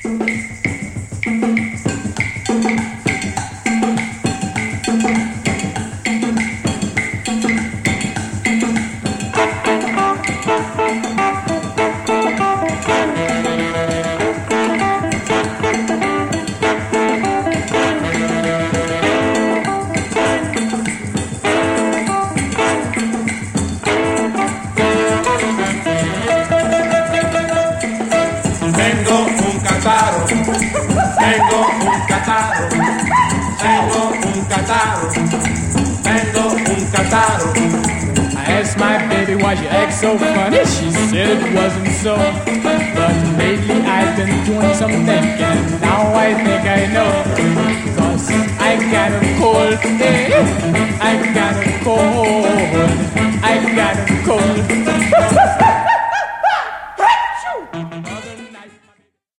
I asked my baby why she acts so funny. She said it wasn't so. But lately I've been doing some thinking. Now I think I know. 'Cause I got a cold. Hey, I got a cold. I got a cold.